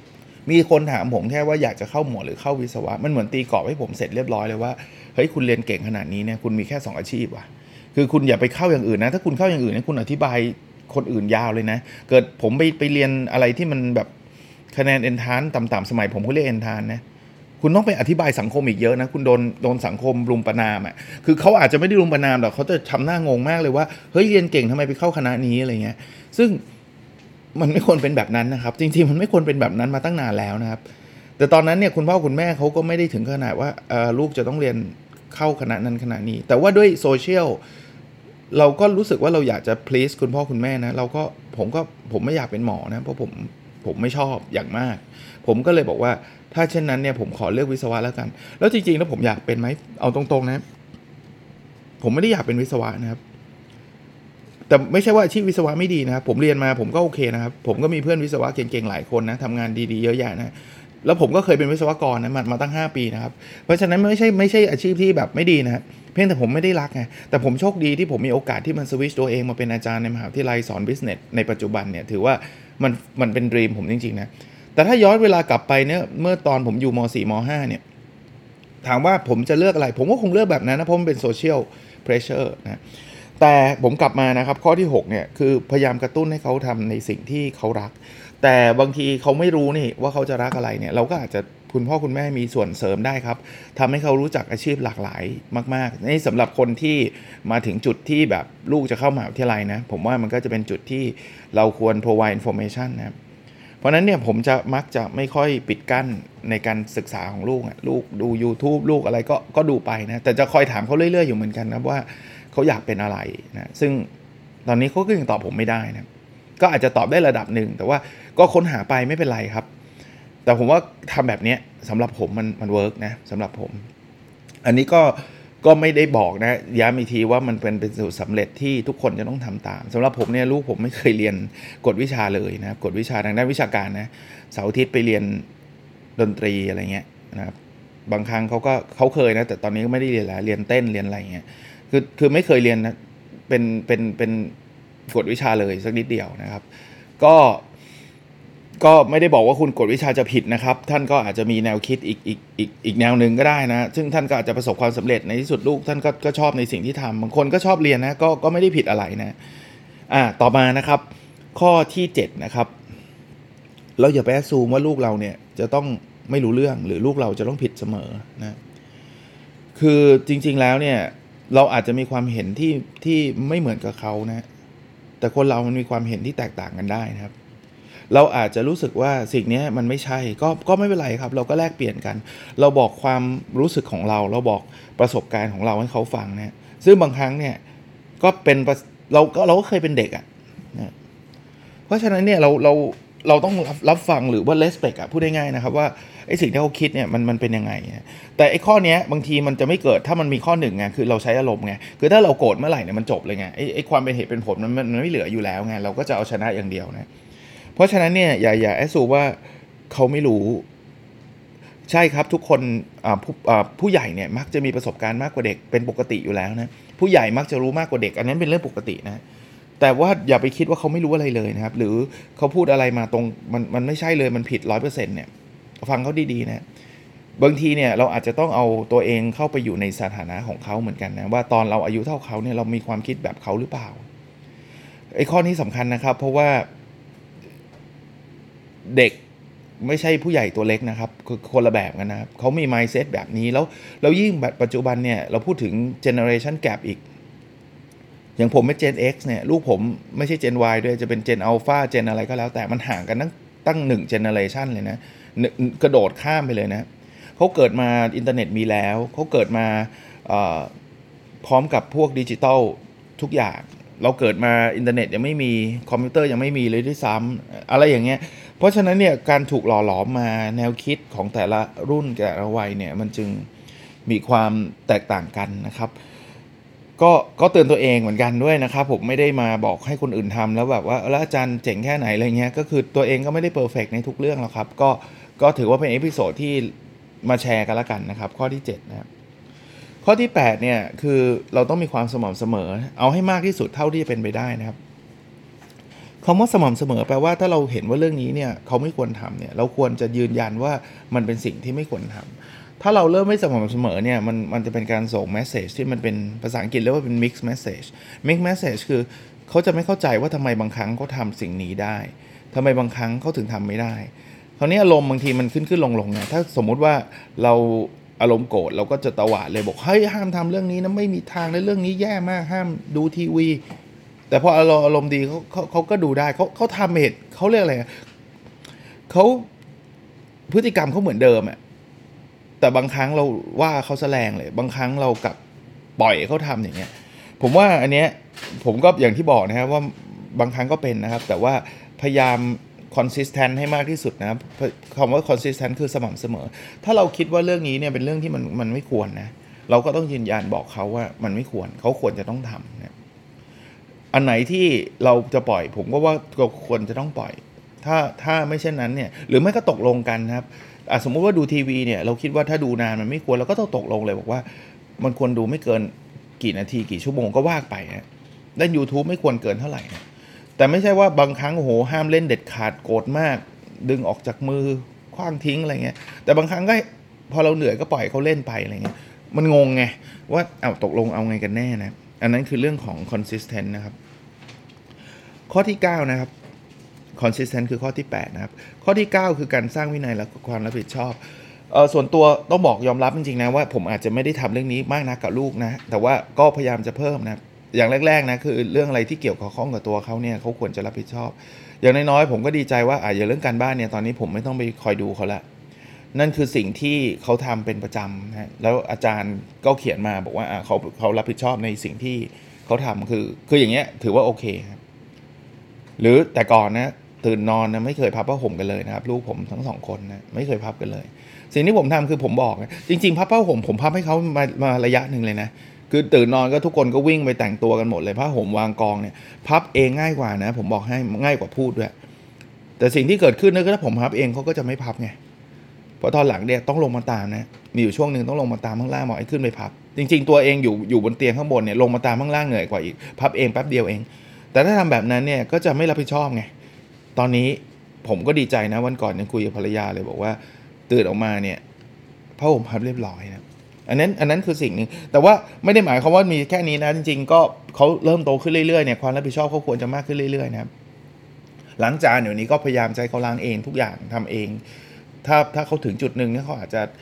มีคนถามผมแค่ว่าอยากจะเข้าหมอหรือเข้าวิศวะมันเหมือนตีกรอบให้ผมเสร็จเรียบร้อยเลยว่าเฮ้ยคุณเรียนเก่งขนาดนี้เนี่ยคุณมีแค่สองอาชีพว่ะคือคุณอย่าไปเข้าอย่างอื่นนะถ้าคุณเข้าอย่างอื่นเนี่ยคุณอธิบายคนอื่นยาวเลยนะเกิดผมไปไปเรียนอะไรที่มันแบบคะแนนเอนทรานซ์ต่ำๆสมัยผมก็เรียกเอนทรานซ์นะคุณต้องไปอธิบายสังคมอีกเยอะนะคุณโดนโดนสังคมรุมประณามอ่ะคือเขาอาจจะไม่ได้รุมประณามหรอกเขาจะทำหน้างงมากเลยว่าเฮ้ยเรียนเก่งทำไมไปเข้าคณะนี้อะไรเงี้ยซึ่งมันไม่ควรเป็นแบบนั้นนะครับจริงๆมันไม่ควรเป็นแบบนั้นมาตั้งนานแล้วนะครับแต่ตอนนั้นเนี่ยคุณพ่อคุณแม่เขาก็ไม่ได้ถึงขนาดว่าลูกจะต้องเรียนเข้าคณะนั้นคณะนี้แต่ว่าด้วยโซเชียลเราก็รู้สึกว่าเราอยากจะ please คุณพ่อคุณแม่นะเราก็ผมก็ผมไม่อยากเป็นหมอนะเพราะผมผมไม่ชอบอย่างมากผมก็เลยบอกว่าถ้าเช่นนั้นเนี่ยผมขอเลือกวิศวะแล้วกันแล้วจริงๆแล้วผมอยากเป็นไหมเอาตรงๆนะผมไม่ได้อยากเป็นวิศวะนะครับแต่ไม่ใช่ว่าอาชีพวิศวะไม่ดีนะครับผมเรียนมาผมก็โอเคนะครับผมก็มีเพื่อนวิศวะเก่งๆหลายคนนะทำงานดีๆเยอะแยะนะแล้วผมก็เคยเป็นวิศวกรนะมามาตั้งห้าปีนะครับเพราะฉะนั้นไม่ใช่ไม่ใช่อาชีพที่แบบไม่ดีนะเพียงแต่ผมไม่ได้รักไงแต่ผมโชคดีที่ผมมีโอกาสที่มันสวิตช์ตัวเองมาเป็นอาจารย์ในมหาวิทยาลัยสอนบิสเนสในปัจจุบันเนี่ยถือว่ามันมันเป็นดรีมผมจริงๆนะแต่ถ้าย้อนเวลากลับไปเนี่ยเมื่อตอนผมอยู่ม.สี่ ม.ห้า เนี่ยถามว่าผมจะเลือกอะไรผมก็คงเลือกแบบนั้นนะเพราะมันเป็นโซเชียลเพรสเชอร์นะแต่ผมกลับมานะครับข้อที่หกเนี่ยคือพยายามกระตุ้นให้เขาทำในสิ่งที่เขารักแต่บางทีเขาไม่รู้นี่ว่าเขาจะรักอะไรเนี่ยเราก็อาจจะคุณพ่อคุณแม่มีส่วนเสริมได้ครับทำให้เขารู้จักอาชีพหลากหลายมากๆนี่สำหรับคนที่มาถึงจุดที่แบบลูกจะเข้ามหาวิทยาลัยนะผมว่ามันก็จะเป็นจุดที่เราควร provide information นะครับเพราะนั้นเนี่ยผมจะมักจะไม่ค่อยปิดกั้นในการศึกษาของลูกอ่ะลูกดู YouTube ลูกอะไรก็ก็ดูไปนะแต่จะคอยถามเขาเรื่อยๆอยู่เหมือนกันนะว่าเขาอยากเป็นอะไรนะซึ่งตอนนี้เขาก็ยังตอบผมไม่ได้นะก็อาจจะตอบได้ระดับหนึ่งแต่ว่าก็ค้นหาไปไม่เป็นไรครับแต่ผมว่าทำแบบนี้สำหรับผมมันมันเวิร์กนะสำหรับผมอันนี้ก็ก็ไม่ได้บอกนะย้ำอีกทีว่ามันเป็นเป็นสูตรสำเร็จที่ทุกคนจะต้องทำตามสำหรับผมเนี่ยลูกผมไม่เคยเรียนกฎวิชาเลยนะกฎวิชาทางด้านวิชาการนะเสาร์อาทิตย์ไปเรียนดนตรีอะไรเงี้ยนะครับบางครั้งเขาก็เขาเคยนะแต่ตอนนี้ก็ไม่ได้เรียนแล้วเรียนเต้นเรียนอะไรเงี้ยคือคือไม่เคยเรียนนะเป็นเป็นเป็นกฎวิชาเลยสักนิดเดียวนะครับก็ก็ไม่ได้บอกว่าคุณกฎวิชาจะผิดนะครับท่านก็อาจจะมีแนวคิดอีกอีกอีกอีกแนวหนึ่งก็ได้นะซึ่งท่านก็อาจจะประสบความสำเร็จในที่สุดลูกท่านก็ก็ชอบในสิ่งที่ทำบางคนก็ชอบเรียนนะก็ก็ไม่ได้ผิดอะไรนะอ่าต่อมานะครับข้อที่เจ็ดนะครับเราอย่าไปแอสซูมว่าลูกเราเนี่ยจะต้องไม่รู้เรื่องหรือลูกเราจะต้องผิดเสมอนะคือจริงๆแล้วเนี่ยเราอาจจะมีความเห็นที่ที่ไม่เหมือนกับเขานะแต่คนเรามันมีความเห็นที่แตกต่างกันได้นะครับเราอาจจะรู้สึกว่าสิ่งนี้มันไม่ใช่ก็ก็ไม่เป็นไรครับเราก็แลกเปลี่ยนกันเราบอกความรู้สึกของเราเราบอกประสบการณ์ของเราให้เขาฟังนะซึ่งบางครั้งเนี่ยก็เป็นเราก็เราก็เคยเป็นเด็กอ่ะนะเพราะฉะนั้นเนี่ยเราเราเราต้องรับรับฟังหรือว่า respect อ่ะพูดง่ายๆนะครับว่าไอ้สิ่งที่เขาคิดเนี่ยมันมันเป็นยังไงนะแต่ไอ้ข้อนี้บางทีมันจะไม่เกิดถ้ามันมีข้อหนึ่งไงคือเราใช้อารมณ์ไงคือถ้าเราโกรธเมื่อไหร่เนี่ยมันจบเลยไงไอ้ไอ้ความเป็นเหตุเป็นผลมันมันไม่เหลืออยู่แล้วไงเราก็จะเอาชนะอย่างเดียวนะเพราะฉะนั้นเนี่ยอย่าอย่าแอสซูมว่าเขาไม่รู้ใช่ครับทุกคนอ่าผู้อ่าผู้ใหญ่เนี่ยมักจะมีประสบการณ์มากกว่าเด็กเป็นปกติอยู่แล้วนะผู้ใหญ่มักจะรู้มากกว่าเด็กอันนั้นเป็นเรื่องปกตินะแต่ว่าอย่าไปคิดว่าเขาไม่รู้อะไรเลยนะครับหรือเขาพูดอะไรมาตรงมันมันไม่ใช่เลยมันผิด ร้อยเปอร์เซ็นต์ เนี่ยฟังเขาดีๆนะบางทีเนี่ยเราอาจจะต้องเอาตัวเองเข้าไปอยู่ในสถานะของเขาเหมือนกันนะว่าตอนเราอายุเท่าเขาเนี่ยเรามีความคิดแบบเขาหรือเปล่าไอ้ข้อนี้สำคัญนะครับเพราะว่าเด็กไม่ใช่ผู้ใหญ่ตัวเล็กนะครับคือคนละแบบกันนะครับเขามี mindset แบบนี้แล้วแล้วยิ่งแบบปัจจุบันเนี่ยเราพูดถึง generation gap อีกอย่างผมเป็น Gen X เนี่ยลูกผมไม่ใช่ Gen Y ด้วยจะเป็น Gen Alpha Gen อะไรก็แล้วแต่มันห่างกันตั้งตั้งหนึ่ง generation เลยนะกระโดดข้ามไปเลยนะเขาเกิดมาอินเทอร์เน็ตมีแล้วเขาเกิดมาพร้อมกับพวกดิจิตอลทุกอย่างเราเกิดมาอินเทอร์เน็ตยังไม่มีคอมพิวเตอร์ยังไม่มีเลยด้วยซ้ำอะไรอย่างเงี้ยเพราะฉะนั้นเนี่ยการถูกหล่อหลอมมาแนวคิดของแต่ละรุ่นแต่ละวัยเนี่ยมันจึงมีความแตกต่างกันนะครับก็ก็เตือนตัวเองเหมือนกันด้วยนะครับผมไม่ได้มาบอกให้คนอื่นทำแล้วแบบว่าแล้วอาจารย์เจ๋งแค่ไหนอะไรเงี้ยก็คือตัวเองก็ไม่ได้เพอร์เฟกต์ในทุกเรื่องหรอกครับก็ก็ถือว่าเป็นเอพิโซดที่มาแชร์กันละกันนะครับข้อที่เจ็ดนะครับข้อที่แปดเนี่ยคือเราต้องมีความสม่ำเสมอเอาให้มากที่สุดเท่าที่จะเป็นไปได้นะครับคำว่าสม่ำเสมอแปลว่าถ้าเราเห็นว่าเรื่องนี้เนี่ยเขาไม่ควรทำเนี่ยเราควรจะยืนยันว่ามันเป็นสิ่งที่ไม่ควรทำถ้าเราเริ่มไม่สม่ำเสมอเนี่ยมันมันจะเป็นการส่งเมสเซจที่มันเป็นภาษาอังกฤษเรียกว่าเป็น mixed message mixed message คือเขาจะไม่เข้าใจว่าทำไมบางครั้งเขาทำสิ่งนี้ได้ทำไมบางครั้งเขาถึงทำไม่ได้คราวนี้อารมณ์บางทีมันขึ้นขึ้นลงลงเนี่ยถ้าสมมุติว่าเราอารมณ์โกรธเราก็จะตวาดเลยบอกเฮ้ยห้ามทำเรื่องนี้นะไม่มีทางในเรื่องนี้แย่มากห้ามดูทีวีแต่พออารมณ์ดีเขาเขาเขาก็ดูได้เขาเขาทำเหตุเขาเรียกอะไรเขาพฤติกรรมเขาเหมือนเดิมอะแต่บางครั้งเราว่าเขาแสลงเลยบางครั้งเรากลับปล่อยเขาทำอย่างเงี้ยผมว่าอันเนี้ยผมก็อย่างที่บอกนะครับว่าบางครั้งก็เป็นนะครับแต่ว่าพยายาม consistent ให้มากที่สุดนะครับคำว่า consistent คือสม่ำเสมอถ้าเราคิดว่าเรื่องนี้เนี่ยเป็นเรื่องที่มันมันไม่ควรนะเราก็ต้องยืนยันบอกเขาว่ามันไม่ควรเขาควรจะต้องทำนะอันไหนที่เราจะปล่อยผมก็ว่าเราควรจะต้องปล่อยถ้าถ้าไม่เช่นนั้นเนี่ยหรือไม่ก็ตกลงกันครับสมมติว่าดูทีวีเนี่ยเราคิดว่าถ้าดูนานมันไม่ควรเราก็ต้องตกลงเลยบอกว่ามันควรดูไม่เกินกี่นาทีกี่ชั่วโมงก็ว่าไปนะเล่น YouTube ไม่ควรเกินเท่าไหร่นะแต่ไม่ใช่ว่าบางครั้งโอ้โหห้ามเล่นเด็ดขาดโกรธมากดึงออกจากมือขว้างทิ้งอะไรเงี้ยแต่บางครั้งก็พอเราเหนื่อยก็ปล่อยเขาเล่นไปอะไรเงี้ยมันงงไงว่าเอาตกลงเอาไงกันแน่นะอันนั้นคือเรื่องของ consistent นะครับข้อที่เก้านะครับ consistent คือข้อที่แปดนะครับข้อที่เก้าคือการสร้างวินัยและความรับผิดชอบเออส่วนตัวต้องบอกยอมรับจริงๆนะว่าผมอาจจะไม่ได้ทำเรื่องนี้มากนักกับลูกนะแต่ว่าก็พยายามจะเพิ่มนะอย่างแรกๆนะคือเรื่องอะไรที่เกี่ยวข้องกับตัวเขาเนี่ยเขาควรจะรับผิดชอบอย่างน้อยๆผมก็ดีใจว่าอ่ะอย่างเรื่องการบ้านเนี่ยตอนนี้ผมไม่ต้องไปคอยดูเขาละนั่นคือสิ่งที่เขาทำเป็นประจำนะแล้วอาจารย์ก็เขียนมาบอกว่าอ่ะเขาเขารับผิดชอบในสิ่งที่เขาทำคือคืออย่างเงี้ยถือว่าโอเคครับหรือแต่ก่อนนะตื่นนอนนะไม่เคยพับผ้าห่มกันเลยนะครับลูกผมทั้งสองคนนะไม่เคยพับกันเลยสิ่งที่ผมทำคือผมบอกนะจริงๆพับผ้าห่มผมพับให้เขามามาระยะหนึ่งเลยนะคือตื่นนอนก็ทุกคนก็วิ่งไปแต่งตัวกันหมดเลยผ้าห่มวางกองเนี่ยพับเองง่ายกว่านะผมบอกให้ง่ายกว่าพูดด้วยแต่สิ่งที่เกิดขึ้นนะคือถ้าผมพับเองเขาก็จะไม่พับไงเพราะตอนหลังเนี่ยต้องลงมาตามนะมีอยู่ช่วงนึงต้องลงมาตามข้างล่างบอกให้ขึ้นไปพับจริงๆตัวเองอยู่อยู่บนเตียงข้างบนเนี่ยลงมาตามข้างล่างเหนื่อยกว่าอีกพับเองแป๊บเดียวเองแต่ถ้าทำแบบนั้นเนี่ยก็จะไม่รับผิดชอบไงตอนนี้ผมก็ดีใจนะวันก่อนยังคุยกับภรรยาเลยบอกว่าตื่นออกมาเนี่ยผ้าห่มพับเรียบร้อยนะอันนั้นอันนั้นคือสิ่งนึงแต่ว่าไม่ได้หมายความว่ามีแค่นี้นะจริงๆก็เขาเริ่มโตขึ้นเรื่อยๆเนี่ยความรับผิดชอบเขาควรจะมากขึ้นเรื่อยๆนะครับล้างจานเดี๋ยวนี้ก็พยายามใจเขาล้างเองทุกอย่างทำเองถ้าถ้าเขาถึงจุดนึงเนี่ยเขาอาจจะ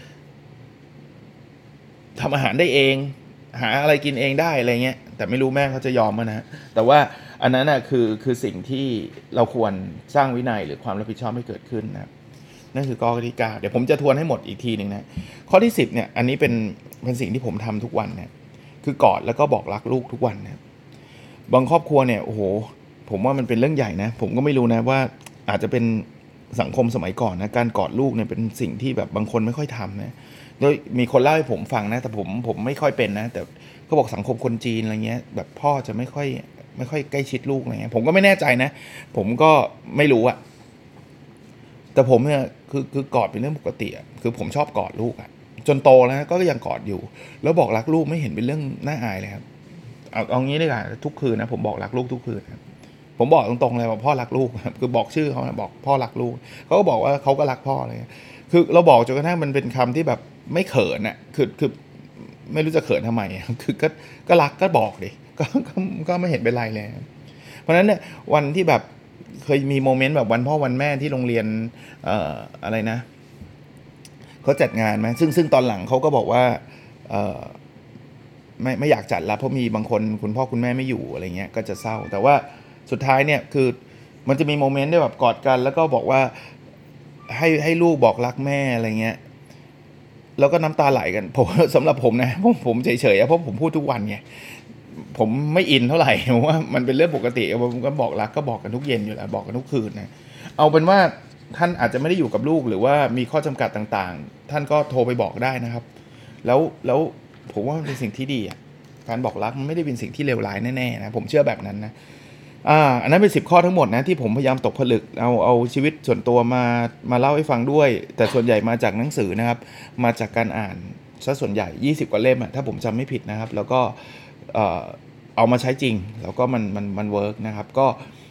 ทำอาหารได้เองหาอะไรกินเองได้อะไรเงี้ยแต่ไม่รู้แม่เขาจะยอมมั้ยนะแต่ว่าอันนั้นน่ะคือคือสิ่งที่เราควรสร้างวินัยหรือความรับผิดชอบให้เกิดขึ้นนะนั่นคือข้อที่เก้าเดี๋ยวผมจะทวนให้หมดอีกทีนึงนะข้อที่สิบเนี่ยอันนี้เป็นเป็นสิ่งที่ผมทำทุกวันนะคือกอดแล้วก็บอกรักลูกทุกวันนะบางครอบครัวเนี่ยโอ้โหผมว่ามันเป็นเรื่องใหญ่นะผมก็ไม่รู้นะว่าอาจจะเป็นสังคมสมัยก่อนนะการกอดลูกเนี่ยเป็นสิ่งที่แบบบางคนไม่ค่อยทำนะโดยมีคนเล่าให้ผมฟังนะแต่ผมผมไม่ค่อยเป็นนะแต่เขาบอกสังคมคนจีนอะไรเงี้ยแบบพ่อจะไม่ค่อยไม่ค่อยใกล้ชิดลูกอะไรเงี้ยผมก็ไม่แน่ใจนะผมก็ไม่รู้อะแต่ผมเนี่ยคือคือกอดเป็นเรื่องปกติอะคือผมชอบกอดลูกอะจนโตแล้วก็ยังกอดอยู่แล้วบอกรักลูกไม่เห็นเป็นเรื่องน่าอายเลยครับเอาเอางี้ดีกว่าทุกคืนนะผมบอกรักลูกทุกคืนครับผมบอกตรงๆเลยว่าพ่อรักลูกครับคือบอกชื่อเขานะบอกพ่อรักลูกเขาก็บอกว่าเขาก็รักพ่อเลยคือเราบอกจนกระทั่งมันเป็นคำที่แบบไม่เขินอ่ะคือคือไม่รู้จะเขินทำไมคือก็ก็รักก็บอกดิก็ก็ก็ไม่เห็นเป็นไรเลยเพราะฉะนั้นเนี่ยวันที่แบบเคยมีโมเมนต์แบบวันพ่อวันแม่ที่โรงเรียนเอ่ออะไรนะเขาจัดงานไหมซึ่งซึ่งตอนหลังเขาก็บอกว่าเอ่อไม่ไม่อยากจัดแล้วเพราะมีบางคนคุณพ่อคุณแม่ไม่อยู่อะไรเงี้ยก็จะเศร้าแต่ว่าสุดท้ายเนี่ยคือมันจะมีโมเมนต์ได้แบบกอดกันแล้วก็บอกว่าให้ให้ลูกบอกรักแม่อะไรเงี้ยแล้วก็น้ำตาไหลกันผมสำหรับผมนะผมผมเฉยๆเพราะผมพูดทุกวันไงผมไม่อินเท่าไหร่เพราะว่ามันเป็นเรื่องปกติผมก็บอกรักก็บอกกันทุกเย็นอยู่แล้วบอกกันทุกคืนนะเอาเป็นว่าท่านอาจจะไม่ได้อยู่กับลูกหรือว่ามีข้อจำกัดต่างๆท่านก็โทรไปบอกได้นะครับแล้วแล้วผมว่ามันเป็นสิ่งที่ดีอ่ะการบอกรักมันไม่ได้เป็นสิ่งที่เลวร้ายแน่ๆนะผมเชื่อแบบนั้นนะอ่าอันนั้นเป็นสิบข้อทั้งหมดนะที่ผมพยายามตกผลึกเอาเอาชีวิตส่วนตัวมามาเล่าให้ฟังด้วยแต่ส่วนใหญ่มาจากหนังสือนะครับมาจากการอ่านซะส่วนใหญ่ยี่สิบกว่าเล่มอ่ะถ้าผมจำไม่ผิดนะครับแล้วก็เอ่อเอามาใช้จริงแล้วก็มันมันมันเวิร์กนะครับก็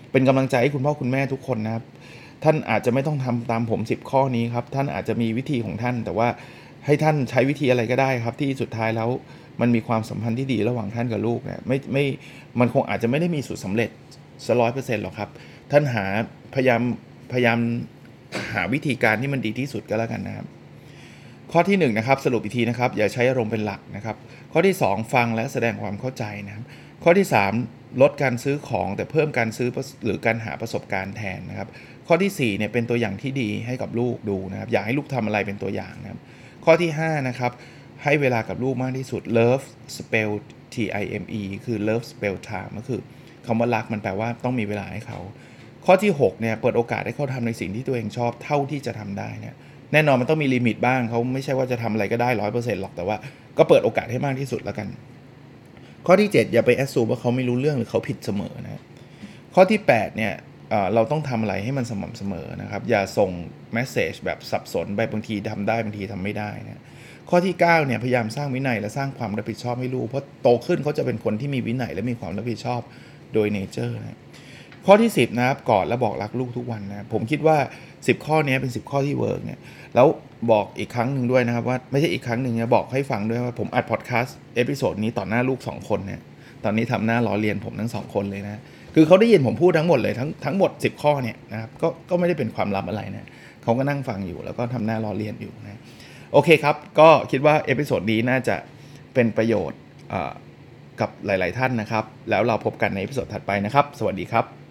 เป็นกำลังใจให้คุณพ่อคุณแม่ทุกคนนะครับท่านอาจจะไม่ต้องทำตามผมสิบข้อนี้ครับท่านอาจจะมีวิธีของท่านแต่ว่าให้ท่านใช้วิธีอะไรก็ได้ครับที่สุดท้ายแล้วมันมีความสัมพันธ์ที่ดีระหว่างท่านกับลูกเนี่ยไม่ไม่มันคงอาจจะไม่ได้มีสูตรสำเร็จซะร้อยเปอร์เซ็นต์หรอกครับท่านหาพยายามพยายามหาวิธีการที่มันดีที่สุดก็แล้วกันนะครับข้อที่หนึ่งนะครับสรุปอีกทีนะครับอย่าใช้อารมณ์เป็นหลักนะครับข้อที่สองฟังและแสดงความเข้าใจนะครับข้อที่สามลดการซื้อของแต่เพิ่มการซื้อหรือการหาประสบการณ์แทนนะครับข้อที่สี่เนี่ยเป็นตัวอย่างที่ดีให้กับลูกดูนะครับอยากให้ลูกทำอะไรเป็นตัวอย่างนะครับข้อที่ห้านะครับให้เวลากับลูกมากที่สุด love spell T I M E คือ love spell time ก็คือคำว่ารักมันแปลว่าต้องมีเวลาให้เขาข้อที่หกเนี่ยเปิดโอกาสให้เขาทำในสิ่งที่ตัวเองชอบเท่าที่จะทำได้เนี่ยแน่นอนมันต้องมีลิมิตบ้างเขาไม่ใช่ว่าจะทำอะไรก็ได้ ร้อยเปอร์เซ็นต์ หรอกแต่ว่าก็เปิดโอกาสให้มากที่สุดแล้วกันข้อที่เจ็ดอย่าไปแอสซูมว่าเขาไม่รู้เรื่องหรือเขาผิดเสมอนะข้อที่แปดเนี่ยเราต้องทำอะไรให้มันสม่ำเสมอนะครับอย่าส่งเมสเสจแบบสับสนไปบางทีทำได้บางทีทำไม่ได้นะข้อที่เก้าเนี่ยพยายามสร้างวินัยและสร้างความรับผิดชอบให้ลูกเพราะโตขึ้นเขาจะเป็นคนที่มีวินัยและมีความรับผิดชอบโดยเนเจอร์นะข้อที่สิบนะครับกอดและบอกรักลูกทุกวันนะผมคิดว่าสิบข้อนี้เป็นสิบข้อที่เวิร์กเนี่ยแล้วบอกอีกครั้งหนึ่งด้วยนะครับว่าไม่ใช่อีกครั้งหนึ่งนะบอกให้ฟังด้วยว่าผมอัดพอดแคสต์เอพิโซดนี้ต่อหน้าลูกสองคนเนี่ยตอนนี้ทำหน้าล้อเลียนผมทั้งสองคนเลยนะคือเขาได้ยินผมพูดทั้งหมดเลยทั้งทั้งหมดสิบข้อเนี่ยนะครับก็ก็ไม่ได้เป็นความลับอะไรนะเขาก็นั่งฟังอยู่แล้วก็ทำหน้าล้อเลียนอยู่นะโอเคครับก็คิดว่าเอพิโซดนี้น่าจะเป็นประโยชน์กับหลายๆท่านนะครับแล้วเราพบกันในเอพิโซดถัดไปนะครับสวัสดีครับ